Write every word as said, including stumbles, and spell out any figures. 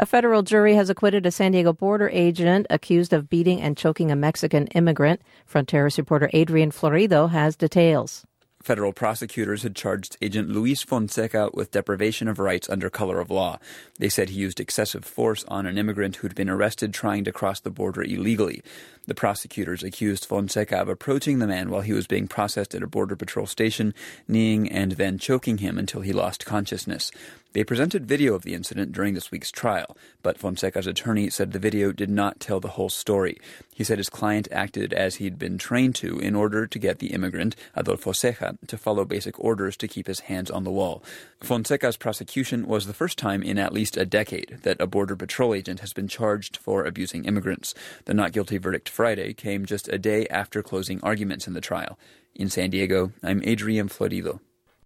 A federal jury has acquitted a San Diego border agent accused of beating and choking a Mexican immigrant. Fronteras reporter Adrian Florido has details. Federal prosecutors had charged Agent Luis Fonseca with deprivation of rights under color of law. They said he used excessive force on an immigrant who'd been arrested trying to cross the border illegally. The prosecutors accused Fonseca of approaching the man while he was being processed at a Border Patrol station, kneeing and then choking him until he lost consciousness. They presented video of the incident during this week's trial, but Fonseca's attorney said the video did not tell the whole story. He said his client acted as he'd been trained to in order to get the immigrant, Adolfo Ceja, to follow basic orders to keep his hands on the wall. Fonseca's prosecution was the first time in at least a decade that a Border Patrol agent has been charged for abusing immigrants. The not guilty verdict Friday came just a day after closing arguments in the trial. In San Diego, I'm Adrian Florido.